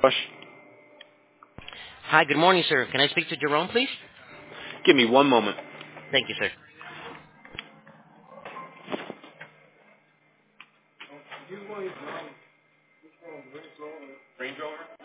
Bush. Hi, good morning, sir. Can I speak to Jerome, please? Give me one moment. Thank you, sir. Range Rover?